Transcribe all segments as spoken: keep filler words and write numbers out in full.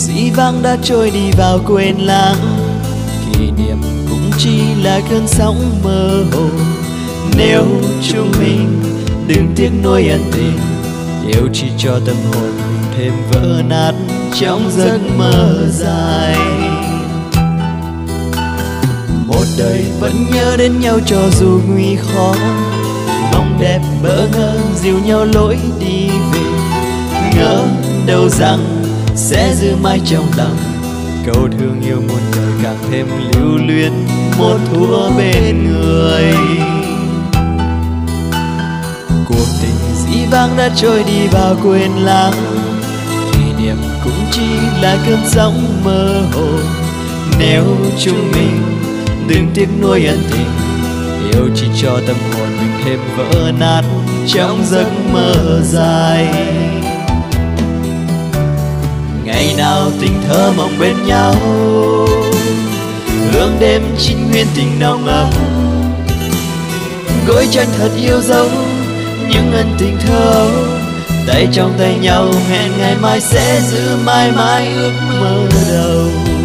dĩ vãng đã trôi đi vào quên lãng, kỷ niệm cũng chỉ là cơn sóng mơ hồ. Nếu chúng mình đừng tiếc nuối ân tình, yêu chỉ cho tâm hồn mình thêm vỡ nát trong giấc mơ dài. Một đời vẫn nhớ đến nhau cho dù nguy khó, mong đẹp bỡ ngỡ dìu nhau lối đi về. Ngỡ đâu rằng sẽ giữ mãi trong lòng câu thương yêu muôn đời, càng thêm lưu luyến một thua bên người. Cuộc tình dĩ vãng đã trôi đi vào quên lãng, kỷ niệm cũng chỉ là cơn sóng mơ hồ. Nếu chúng mình đừng tiếc nuối ân tình, yêu chỉ cho tâm hồn mình thêm vỡ nát trong giấc mơ dài. Ngày nào tình thơ mộng bên nhau, hương đêm trinh nguyên tình nồng ấm. Gối chân thật yêu dấu những ân tình thơ, tay trong tay nhau hẹn ngày mai sẽ giữ mãi mãi ước mơ đầu.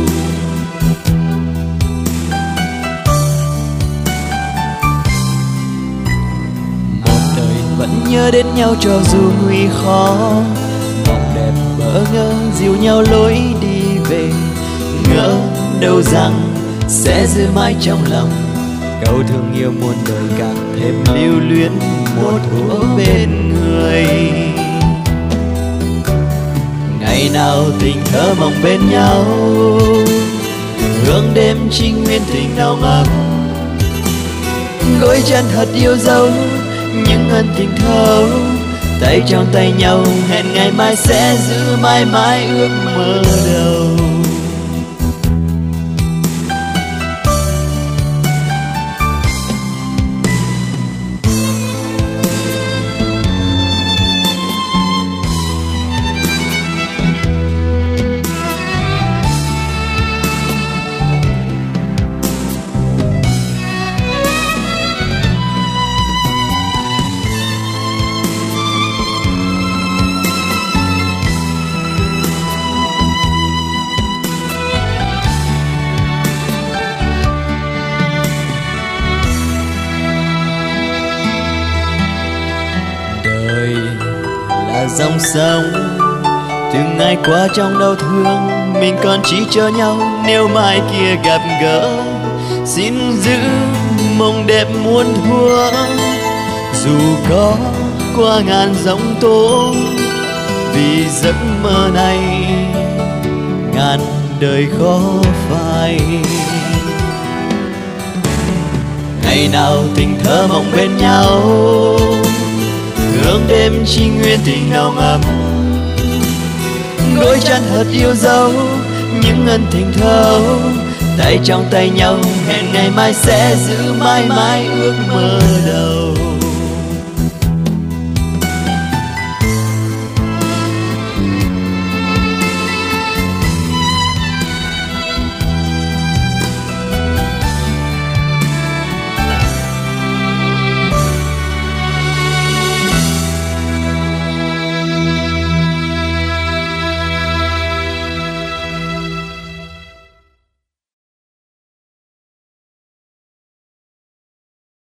Một đời vẫn nhớ đến nhau cho dù nguy khó, mong đẹp bỡ ngỡ dìu nhau lối đi về. Ngỡ đâu rằng sẽ giữ mãi trong lòng câu thương yêu muôn đời, càng thêm lưu luyến một thuở bên người. Ngày nào tình thơ mộng bên nhau, hương đêm trinh nguyên tình nồng ấm. Gối chân thật yêu dấu những ân tình thơ, tay trong tay nhau hẹn ngày mai sẽ giữ mãi mãi ước mơ đầu. Dòng sông từng ngày qua trong đau thương, mình còn chỉ cho nhau nếu mai kia gặp gỡ. Xin giữ mộng đẹp muôn thuở, dù có qua ngàn giông tố, vì giấc mơ này ngàn đời khó phai. Ngày nào tình thơ mộng bên nhau, hương đêm chi nguyên tình nồng ấm. Gối chân thật yêu dấu những ân tình thơ, tay trong tay nhau hẹn ngày mai sẽ giữ mãi mãi ước mơ đầu.